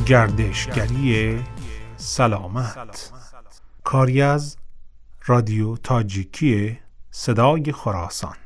گردشگری سلامت، کاری از رادیو تاجیکی صدای خراسان.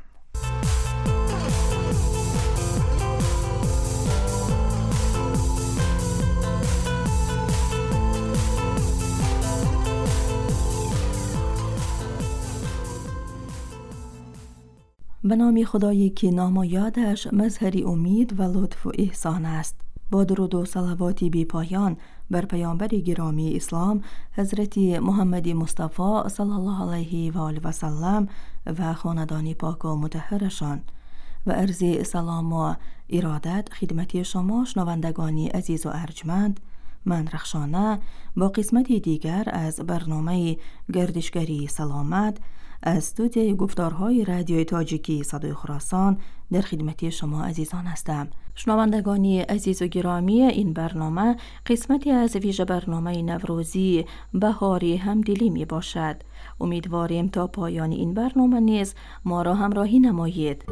به نام خدایی که نام و یادش مظهر امید و لطف و احسان است. با درود و صلواتی بی پایان بر پیامبر گرامی اسلام حضرت محمد مصطفی صلی الله علیه و آله و سلم و خاندان پاک و مطهرشان و عرض سلام و ارادت خدمت شما شنوندگانی عزیز و ارجمند. من رخشانه با قسمتی دیگر از برنامه گردشگری سلامت از استودیوی گفتارهای رادیوی تاجیکی صدای خراسان در خدمت شما عزیزان هستم. شنوندگانی عزیز و گرامی، این برنامه قسمتی از ویژه برنامه نوروزی بهاری همدلی می باشد. امیدواریم تا پایان این برنامه نیز ما را همراهی نمایید.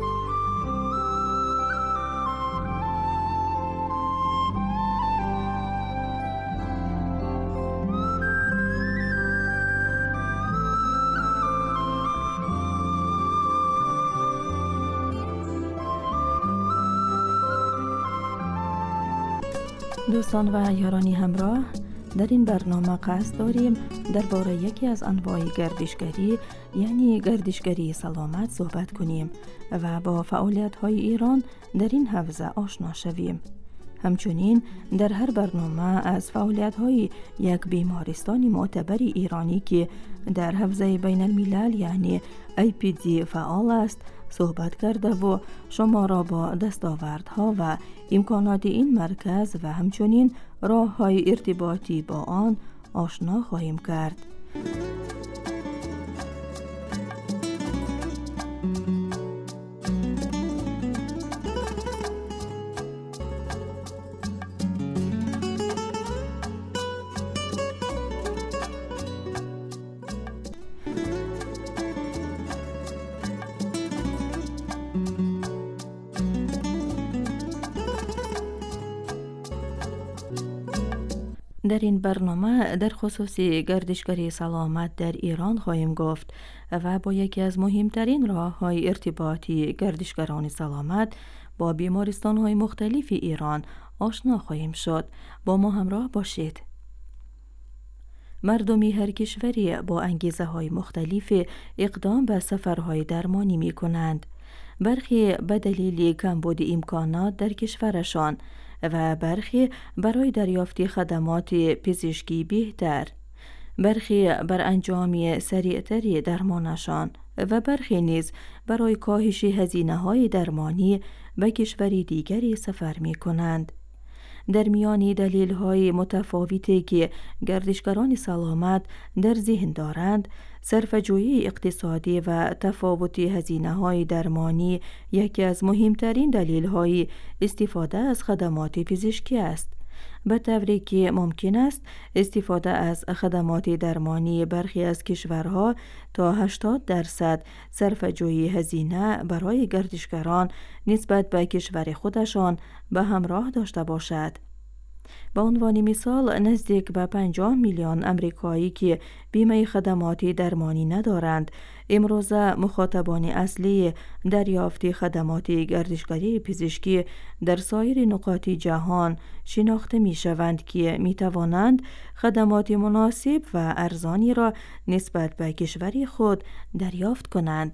دوستان و یارانی همراه، در این برنامه قصد داریم درباره یکی از انواع گردشگری یعنی گردشگری سلامت صحبت کنیم و با فعالیت‌های ایران در این حوزه آشنا شویم. همچنین در هر برنامه از فعالیت‌های یک بیمارستان معتبر ایرانی که در حوزه بین الملل یعنی IPD فعال است صحبت کرده و شما را با دستاوردها و امکانات این مرکز و همچنین راه‌های ارتباطی با آن آشنا خواهیم کرد. در این برنامه در خصوص گردشگری سلامت در ایران خواهیم گفت و با یکی از مهمترین راه‌های ارتباطی گردشگران سلامت با بیمارستان‌های مختلف ایران آشنا خواهیم شد. با ما همراه باشید. مردمی هر کشوری با انگیزه‌های مختلف اقدام به سفرهای درمانی می‌کنند. برخی به دلیل کمبود امکانات در کشورشان و برخی برای دریافت خدمات پزشکی بهتر، برخی بر انجام سریعتری درمانشان و برخی نیز برای کاهش هزینه‌های درمانی به کشوری دیگری سفر می-کنند. در میان دلیل‌های متفاوتی که گردشگران سلامت در ذهن دارند، صرفه‌جویی اقتصادی و تفاوت هزینه‌های درمانی یکی از مهمترین دلیل‌های استفاده از خدمات پزشکی است. به طوری که ممکن است استفاده از خدمات درمانی برخی از کشورها تا 80% صرفه‌جویی هزینه برای گردشگران نسبت به کشور خودشان به همراه داشته باشد. به عنوان مثال نزدیک به 50 میلیون امریکایی که بیمه خدمات درمانی ندارند امروزه مخاطبان اصلی دریافت خدمات گردشگری پزشکی در سایر نقاط جهان شناخته می شوند که می توانند خدمات مناسب و ارزانی را نسبت به کشور خود دریافت کنند.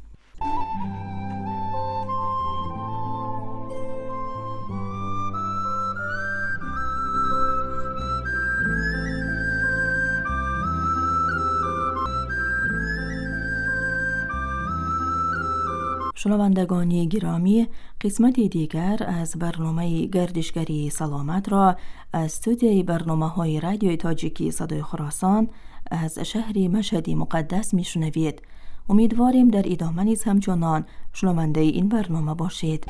شنوندگان گرامی، قسمت دیگر از برنامه گردشگری سلامت را از استودیوی برنامه‌های رادیوی تاجیکی صدای خراسان از شهر مشهد مقدس میشنوید. امیدواریم در ادامه نیز همچنان شنونده این برنامه باشید.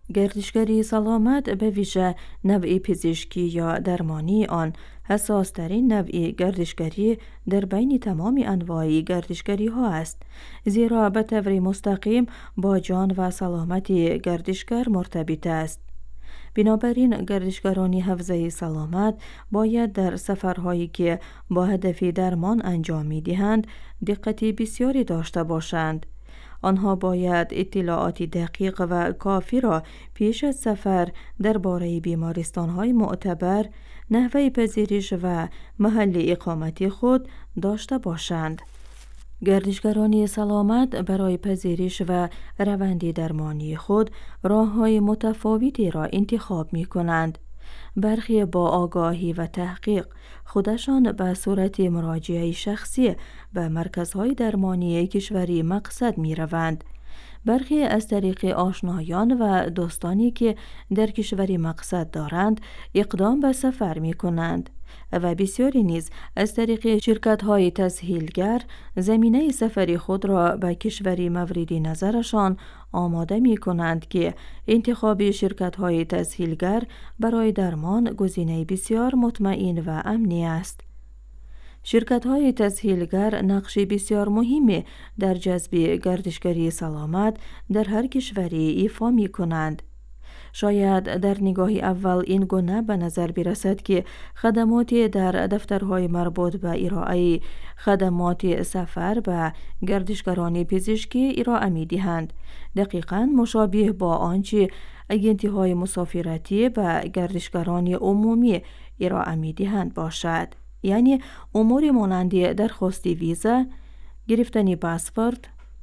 گردشگری سلامت به ویژه نوع پزشکی یا درمانی آن حساسترین نوع گردشگری در بین تمام انواع گردشگری ها است، زیرا به طور مستقیم با جان و سلامت گردشگر مرتبط است. بنابراین گردشگران حوزه سلامت باید در سفرهایی که با هدف درمان انجام می دهند دقت بسیاری داشته باشند. آنها باید اطلاعات دقیق و کافی را پیش از سفر درباره بیمارستان‌های معتبر، نحوه پذیرش و محل اقامت خود داشته باشند. گردشگران سلامت برای پذیرش و روند درمانی خود راه‌های متفاوتی را انتخاب می‌کنند. برخی با آگاهی و تحقیق خودشان به صورت مراجعه شخصی به مرکزهای درمانی کشوری مقصد می‌روند. برخی از طریق آشنایان و دوستانی که در کشوری مقصد دارند اقدام به سفر می‌کنند و بسیاری نیز از طریق شرکت‌های تسهیلگر زمینه سفری خود را به کشوری مورد نظرشان آماده می‌کنند که انتخاب شرکت‌های تسهیلگر برای درمان گزینه بسیار مطمئن و امنی است. شرکت‌های تسهیلگر نقش بسیار مهمی در جذب گردشگری سلامت در هر کشوری ایفا می‌کنند. شاید در نگاه اول این گونه به نظر برسد که خدماتی در دفترهای مربوط به ارائه خدمات سفر به گردشگران پزشکی ارائه می‌دهند. دقیقاً مشابه با آنچه اجنسی‌های مسافرتی به گردشگران عمومی ارائه می‌دهند باشد، یعنی امور مانند درخواست ویزا، گرفتن پاسپورت،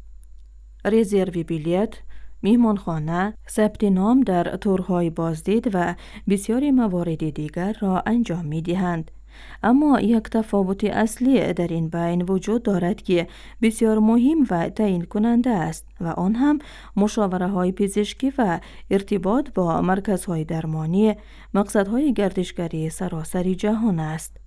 رزرو بلیط، میهمانخانه، ثبت نام در تورهای بازدید و بسیاری موارد دیگر را انجام می‌دهند. اما یک تفاوت اصلی در این بین وجود دارد که بسیار مهم و تعیین کننده است و آن هم مشاوره‌های پزشکی و ارتباط با مرکزهای درمانی، مقصدهای گردشگری سراسر جهان است.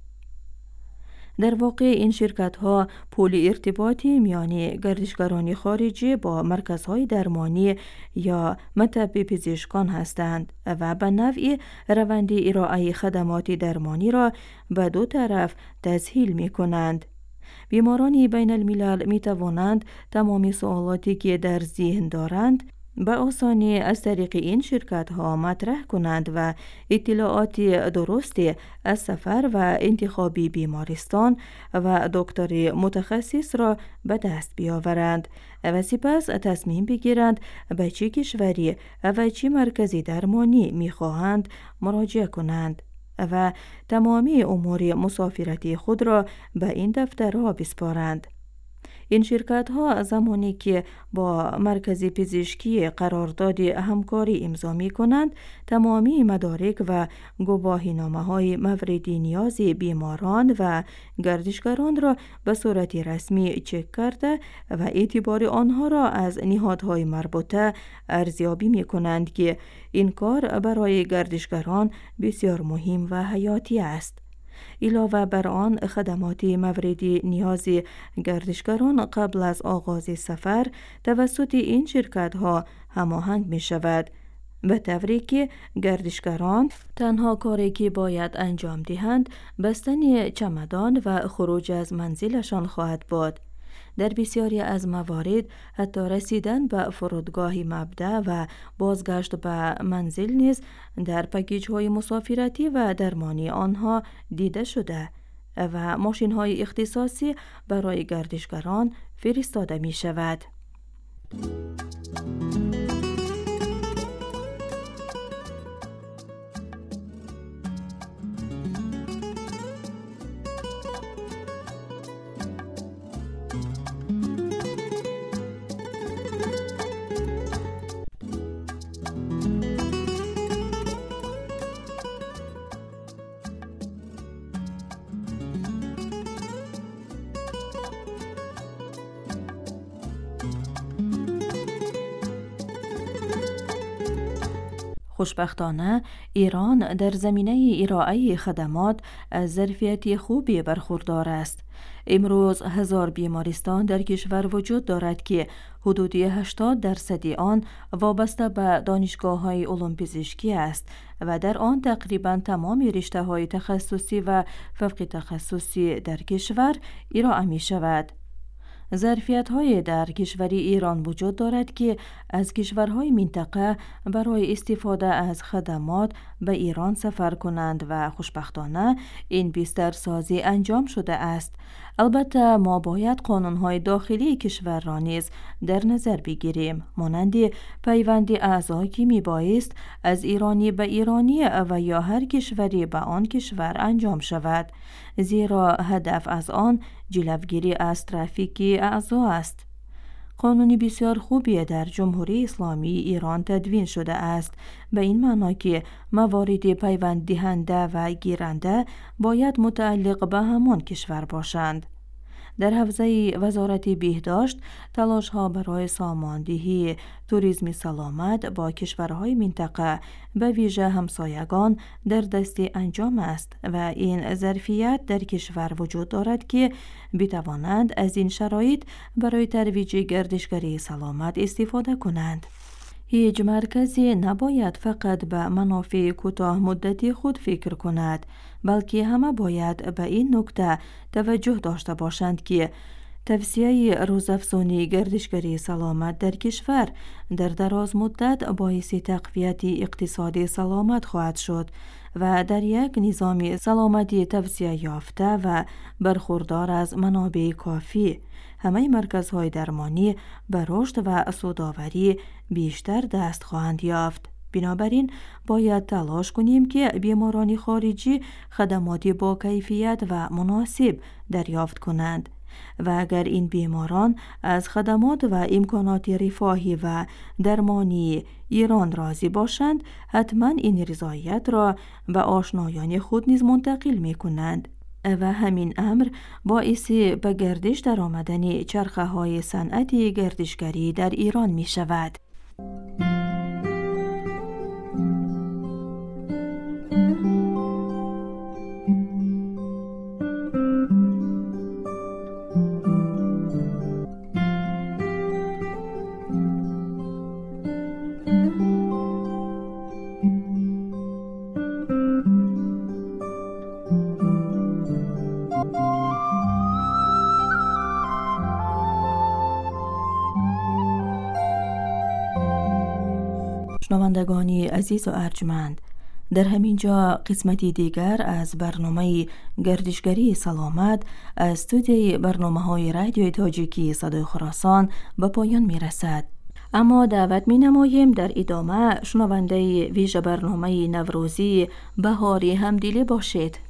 در واقع این شرکت‌ها پل ارتباطی میان گردشگران خارجی با مرکزهای درمانی یا مطب پزشکان هستند و به نوعی روند ارائه خدمات درمانی را به دو طرف تسهیل می‌کنند. بیماران بین الملل می توانند تمام سوالاتی که در ذهن دارند به آسانی از طریق این شرکت ها مطرح کنند و اطلاعات درستی از سفر و انتخاب بیمارستان و دکتر متخصص را به دست بیاورند و سپس تصمیم بگیرند به چه کشوری و چه مرکزی درمانی می خواهند مراجعه کنند و تمامی امور مسافرتی خود را به این دفترها بسپارند. این شرکت ها زمانی که با مرکز پزشکی قرارداد همکاری امضا می کنند، تمامی مدارک و گواهینامه های مورد نیاز بیماران و گردشگران را به صورت رسمی چک کرده و اعتبار آنها را از نهادهای مربوطه ارزیابی می کنند که این کار برای گردشگران بسیار مهم و حیاتی است. علاوه بر آن خدمات مورد نیاز گردشگران قبل از آغاز سفر توسط این شرکت ها هماهنگ می شود، به طوری که گردشگران تنها کاری که باید انجام دهند بستن چمدان و خروج از منزلشان خواهد بود. در بسیاری از موارد حتی رسیدن به فرودگاه مبدأ و بازگشت به منزل نیز در پکیج های مسافرتی و درمانی آنها دیده شده و ماشین های اختصاصی برای گردشگران فرستاده می شود. خوشبختانه ایران در زمینه ارائه خدمات از ظرفیت خوبی برخوردار است. امروز 1000 بیمارستان در کشور وجود دارد که حدود 80% آن وابسته به دانشگاه‌های علوم پزشکی است و در آن تقریباً تمام رشته‌های تخصصی و فوق تخصصی در کشور ارائه می شود. ظرفیت‌های در کشور ایران وجود دارد که از کشورهای منطقه برای استفاده از خدمات به ایران سفر کنند و خوشبختانه این بسترسازی انجام شده است. البته ما باید قانون‌های داخلی کشور را نیز در نظر بگیریم، مانند پیوند اعضا که میبایست از ایرانی به ایرانی و یا هر کشوری به آن کشور انجام شود، زیرا هدف از آن جلوگیری از ترافیک اعضا است. قانونی بسیار خوبی در جمهوری اسلامی ایران تدوین شده است، به این معنا که موارد پیوند دهنده و گیرنده باید متعلق به همان کشور باشند. در حوزه وزارت بهداشت تلاش‌ها برای ساماندهی توریسم سلامت با کشورهای منطقه به ویژه همسایگان در دست انجام است و این ظرفیت در کشور وجود دارد که بتوانند از این شرایط برای ترویج گردشگری سلامت استفاده کنند. هیچ مرکزی نباید فقط به منافع کوتاه مدتی خود فکر کند، بلکه همه باید به این نکته توجه داشته باشند که توسعه روزافزونی گردشگری سلامت در کشور در دراز مدت باعث تقویت اقتصاد سلامت خواهد شد و در یک نظام سلامتی توسعه یافته و برخوردار از منابع کافی همه مرکزهای درمانی به رشد و سودآوری بیشتر دست خواهند یافت. بنابراین باید تلاش کنیم که بیماران خارجی خدماتی با کیفیت و مناسب دریافت کنند و اگر این بیماران از خدمات و امکانات رفاهی و درمانی ایران راضی باشند، حتما این رضایت را به آشنایان خود نیز منتقل می کنند و همین امر باعث به گردش در آمدن چرخه های صنعت گردشگری در ایران می شود. شنوندگانی عزیز و ارجمند، در همین جا قسمتی دیگر از برنامه گردشگری سلامت از استودیوی برنامه‌های رادیوی تاجیکی صدای خراسان به پایان می رسد. اما دعوت می نماییم در ادامه شنونده ویژه برنامه نوروزی بهاری همدلی باشید.